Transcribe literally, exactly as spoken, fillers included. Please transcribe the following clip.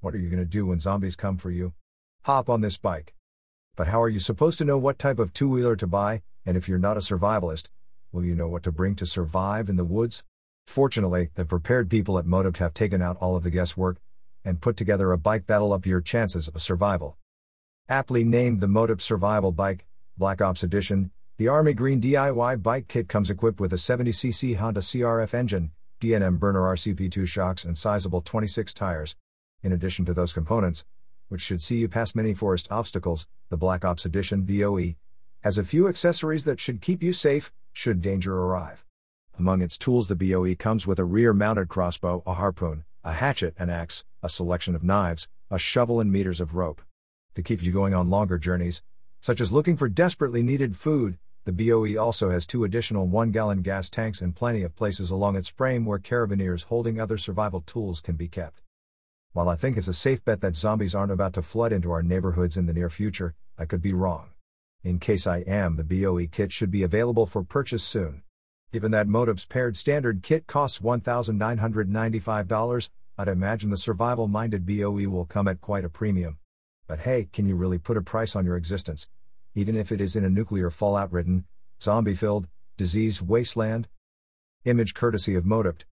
What are you gonna do when zombies come for you? Hop on this bike. But how are you supposed to know what type of two-wheeler to buy, and if you're not a survivalist, will you know what to bring to survive in the woods? Fortunately, the prepared people at Motopt have taken out all of the guesswork, and put together a bike that'll up your chances of survival. Aptly named the Motopt Survival Bike, Black Ops Edition, the Army Green D I Y bike kit comes equipped with a seventy c c Honda C R F engine, D N M burner R C P two shocks and sizable twenty-six tires. In addition to those components, which should see you pass many forest obstacles, the Black Ops Edition B O E has a few accessories that should keep you safe, should danger arrive. Among its tools, the B O E comes with a rear-mounted crossbow, a harpoon, a hatchet, an axe, a selection of knives, a shovel and meters of rope. To keep you going on longer journeys, such as looking for desperately needed food, the B O E also has two additional one-gallon gas tanks and plenty of places along its frame where carabiners holding other survival tools can be kept. While I think it's a safe bet that zombies aren't about to flood into our neighborhoods in the near future, I could be wrong. In case I am, the B O E kit should be available for purchase soon. Given that Motopt's paired standard kit costs one thousand nine hundred ninety-five dollars, I'd imagine the survival-minded B O E will come at quite a premium. But hey, can you really put a price on your existence, even if it is in a nuclear fallout-ridden, zombie-filled, diseased wasteland? Image courtesy of Motopt.